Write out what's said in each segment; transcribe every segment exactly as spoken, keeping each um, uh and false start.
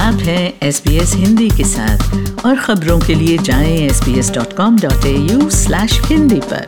आप हैं S B S Hindi के साथ और खबरों के लिए जाएं S B S dot com dot A U slash Hindi पर।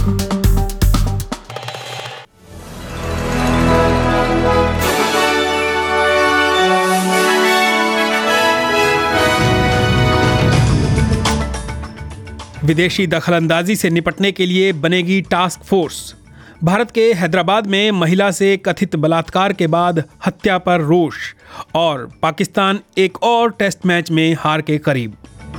विदेशी दखलंदाजी से निपटने के लिए बनेगी टास्क फोर्स। भारत के हैदराबाद में महिला से कथित बलात्कार के बाद हत्या पर रोष और पाकिस्तान एक और टेस्ट मैच में हार के करीब।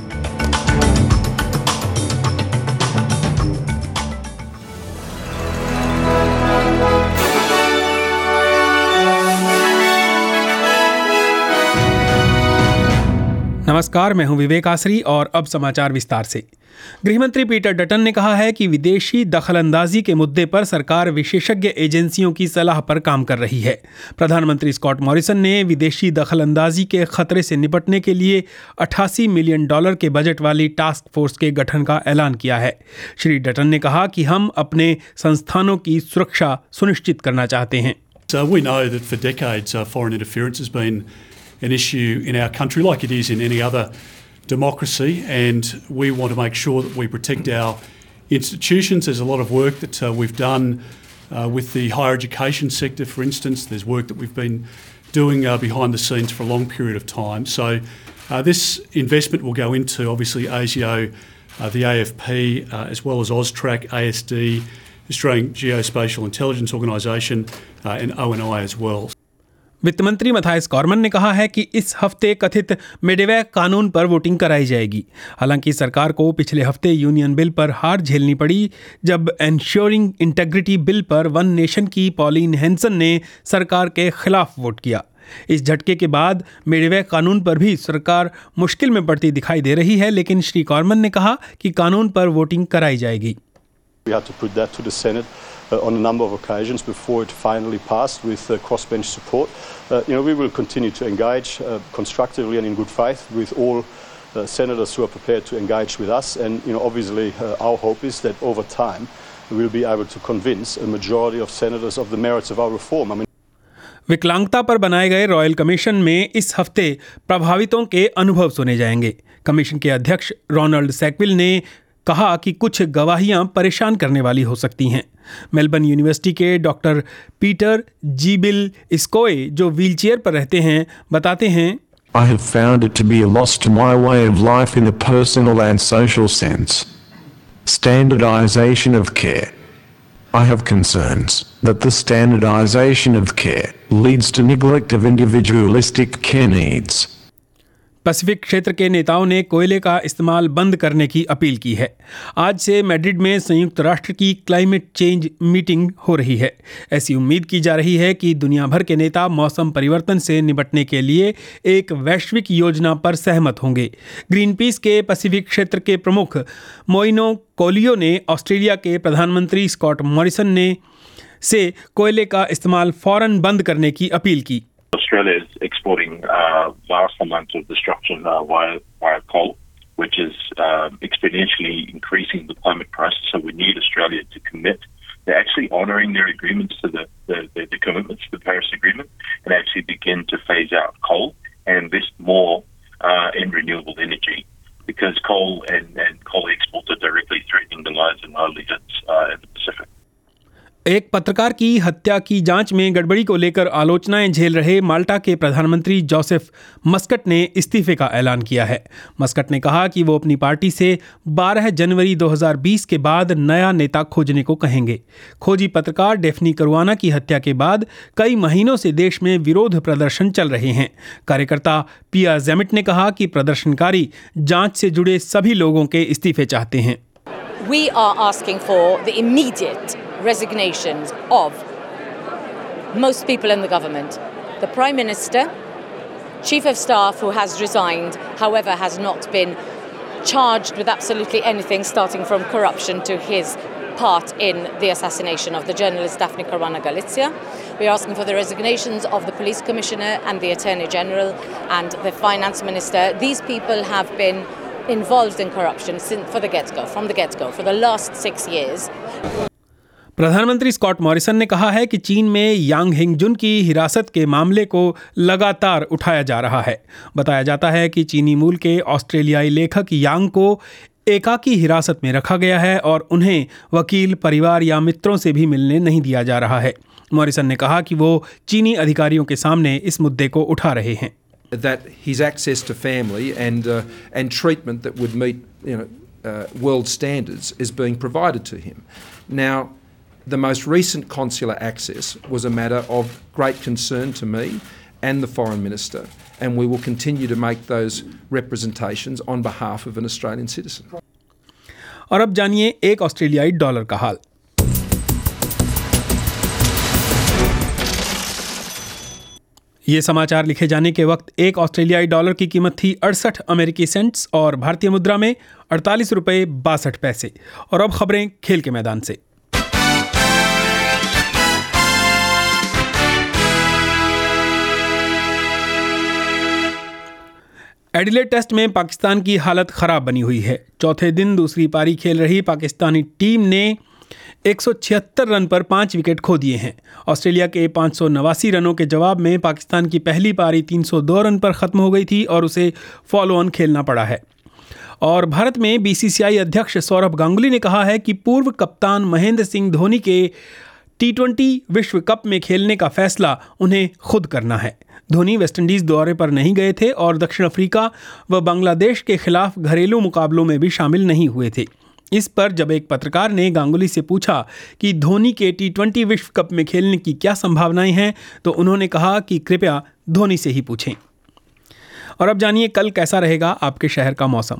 नमस्कार, मैं हूं विवेक आसरी और अब समाचार विस्तार से। गृहमंत्री पीटर डटन ने कहा है कि विदेशी दखलंदाजी के मुद्दे पर सरकार विशेषज्ञ एजेंसियों की सलाह पर काम कर रही है। प्रधानमंत्री स्कॉट मॉरिसन ने विदेशी दखलंदाजी के खतरे से निपटने के लिए अठासी मिलियन डॉलर के बजट वाली टास्क फोर्स के गठन का ऐलान किया है। श्री डटन ने कहा कि हम अपने संस्थानों की सुरक्षा सुनिश्चित करना चाहते हैं। So we know that for decades uh, foreign interference has been an issue in our country like it is in any other democracy, and we want to make sure that we protect our institutions. There's a lot of work that uh, we've done uh, with the higher education sector, for instance. There's work that we've been doing uh, behind the scenes for a long period of time. So uh, this investment will go into obviously ASIO, uh, the A F P, uh, as well as AUSTRAC, A S D, Australian Geospatial Intelligence Organisation, uh, and O N I as well. वित्त मंत्री Matthias Corman ने कहा है कि इस हफ्ते कथित मेडेवैक कानून पर वोटिंग कराई जाएगी। हालांकि सरकार को पिछले हफ्ते यूनियन बिल पर हार झेलनी पड़ी, जब एंश्योरिंग इंटेग्रिटी बिल पर वन नेशन की पॉलिन हैंसन ने सरकार के खिलाफ वोट किया। इस झटके के बाद मेडेवैक कानून पर भी सरकार मुश्किल में पड़ती दिखाई दे रही है, लेकिन श्री कॉर्मन ने कहा कि कानून पर वोटिंग कराई जाएगी। We had to put that to the Senate uh, on a number of occasions before it finally passed with uh, crossbench support. Uh, you know, we will continue to engage uh, constructively and in good faith with all uh, senators who are prepared to engage with us. And you know, obviously, uh, our hope is that over time we'll be able to convince a majority of senators of the merits of our reform. I mean, विकलांगता पर बनाए गए royal commission में इस हफ्ते प्रभावितों के अनुभव सुने जाएंगे। कमीशन के अध्यक्ष रोनाल्ड सैकविल ने कहा कि कुछ गवाहियां परेशान करने वाली हो सकती हैं। मेलबर्न यूनिवर्सिटी के डॉक्टर पीटर जीबिल स्कोए, जो व्हीलचेयर पर रहते हैं, बताते हैं, I have found it to be a loss to my way of life in a personal and social sense. Standardization of care. I have concerns that the standardization of care leads to neglect of individualistic care needs. Pacific क्षेत्र के नेताओं ने कोयले का इस्तेमाल बंद करने की अपील की है। आज से मैड्रिड में संयुक्त राष्ट्र की क्लाइमेट चेंज मीटिंग हो रही है। ऐसी उम्मीद की जा रही है कि दुनिया भर के नेता मौसम परिवर्तन से निपटने के लिए एक वैश्विक योजना पर सहमत होंगे। ग्रीनपीस के पैसिफिक क्षेत्र के प्रमुख मोइनो कोलियो ने ऑस्ट्रेलिया के प्रधानमंत्री स्कॉट मॉरिसन ने से कोयले का इस्तेमाल फौरन बंद करने की अपील की। Australia is exporting uh, vast amounts of destruction uh, via, via coal, which is uh, exponentially increasing the climate crisis. So we need Australia to commit to actually honouring their agreements to the, the, the, the commitments to the Paris Agreement and actually begin to phase out coal and invest more uh, in renewable energy, because coal and, and coal exports are directly threatening the lives and livelihoods uh, in the Pacific. एक पत्रकार की हत्या की जांच में गड़बड़ी को लेकर आलोचनाएं झेल रहे माल्टा के प्रधानमंत्री जोसेफ मस्कट ने इस्तीफे का ऐलान किया है। मस्कट ने कहा कि वो अपनी पार्टी से बारह जनवरी दो हज़ार बीस के बाद नया नेता खोजने को कहेंगे। खोजी पत्रकार डेफनी करुआना की हत्या के बाद कई महीनों से देश में विरोध प्रदर्शन चल रहे हैं। कार्यकर्ता पिया जेमिट ने कहा कि प्रदर्शनकारी जांच से जुड़े सभी लोगों के इस्तीफे चाहते हैं। We are asking for the immediate resignations of most people in the government. The Prime Minister, Chief of Staff who has resigned, however, has not been charged with absolutely anything, starting from corruption to his part in the assassination of the journalist Daphne Caruana Galizia. We are asking for the resignations of the Police Commissioner and the Attorney General and the Finance Minister. These people have been involved in corruption since for the get-go, from the get-go, for the last six years. प्रधानमंत्री Scott Morrison ने कहा है कि चीन में यांग हिंगजुन की हिरासत के मामले को लगातार उठाया जा रहा है। बताया जाता है कि चीनी मूल के ऑस्ट्रेलियाई लेखक यांग को एकाकी हिरासत में रखा गया है और उन्हें वकील, परिवार या मित्रों से भी मिलने नहीं दिया जा रहा है। मॉरिसन ने कहा कि वो चीनी अधिकारियों के सामने इस मुद्दे को उठा रहे हैं। That his access to family and uh, and treatment that would meet, you know, uh, world standards is being provided to him. Now, the most recent consular access was a matter of great concern to me and the Foreign Minister, and we will continue to make those representations on behalf of an Australian citizen. और अब जानिए एक ऑस्ट्रेलियाई dollar का हाल। ये समाचार लिखे जाने के वक्त एक ऑस्ट्रेलियाई डॉलर की कीमत थी अड़सठ अमेरिकी सेंट्स और भारतीय मुद्रा में अड़तालीस रुपये बासठ पैसे। और अब खबरें खेल के मैदान से। एडिलेड टेस्ट में पाकिस्तान की हालत खराब बनी हुई है। चौथे दिन दूसरी पारी खेल रही पाकिस्तानी टीम ने एक सौ छिहत्तर रन पर पाँच विकेट खो दिए हैं। ऑस्ट्रेलिया के पाँच सौ नवासी रनों के जवाब में पाकिस्तान की पहली पारी तीन सौ दो रन पर ख़त्म हो गई थी और उसे फॉलो ऑन खेलना पड़ा है। और भारत में बीसीसीआई अध्यक्ष सौरभ गांगुली ने कहा है कि पूर्व कप्तान महेंद्र सिंह धोनी के टी ट्वेंटी विश्व कप में खेलने का फैसला उन्हें खुद करना है। धोनी वेस्टइंडीज़ दौरे पर नहीं गए थे और दक्षिण अफ्रीका व बांग्लादेश के खिलाफ घरेलू मुकाबलों में भी शामिल नहीं हुए थे। इस पर जब एक पत्रकार ने गांगुली से पूछा कि धोनी के टी ट्वेंटी विश्व कप में खेलने की क्या संभावनाएं हैं, तो उन्होंने कहा कि कृपया धोनी से ही पूछें। और अब जानिए कल कैसा रहेगा आपके शहर का मौसम।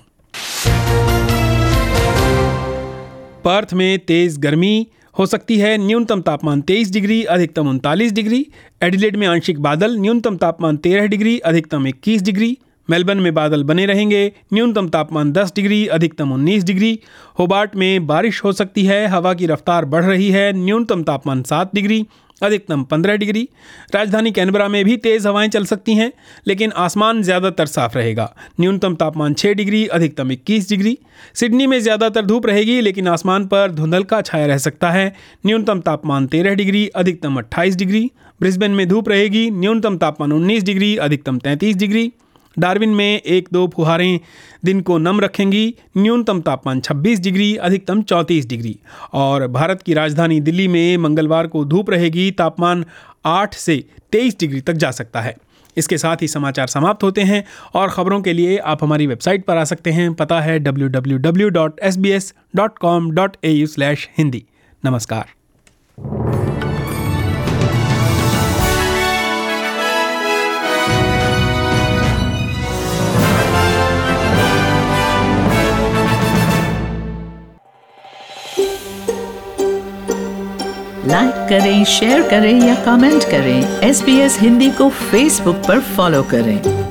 पर्थ में तेज गर्मी हो सकती है, न्यूनतम तापमान तेईस डिग्री, अधिकतम उनतालीस डिग्री। एडिलेड में आंशिक बादल, न्यूनतम तापमान तेरह डिग्री, अधिकतम इक्कीस डिग्री। मेलबर्न में बादल बने रहेंगे, न्यूनतम तापमान दस डिग्री, अधिकतम उन्नीस डिग्री। होबार्ट में बारिश हो सकती है, हवा की रफ्तार बढ़ रही है, न्यूनतम तापमान सात डिग्री, अधिकतम पंद्रह डिग्री। राजधानी कैनबरा में भी तेज़ हवाएं चल सकती हैं, लेकिन आसमान ज़्यादातर साफ रहेगा, न्यूनतम तापमान छः डिग्री, अधिकतम इक्कीस डिग्री। सिडनी में ज़्यादातर धूप रहेगी, लेकिन आसमान पर धुंधलका छाया रह सकता है, न्यूनतम तापमान तेरह डिग्री, अधिकतम अट्ठाईस डिग्री। ब्रिस्बेन में धूप रहेगी, न्यूनतम तापमान उन्नीस डिग्री, अधिकतम तैंतीस डिग्री। डार्विन में एक दो फुहारें दिन को नम रखेंगी, न्यूनतम तापमान छब्बीस डिग्री, अधिकतम चौंतीस डिग्री। और भारत की राजधानी दिल्ली में मंगलवार को धूप रहेगी, तापमान आठ से तेईस डिग्री तक जा सकता है। इसके साथ ही समाचार समाप्त होते हैं और ख़बरों के लिए आप हमारी वेबसाइट पर आ सकते हैं। पता है W W W dot S B S dot com dot A U slash Hindi. नमस्कार। लाइक करें, शेयर करें या कमेंट करें। एस बी एस हिंदी को फेसबुक पर फॉलो करें।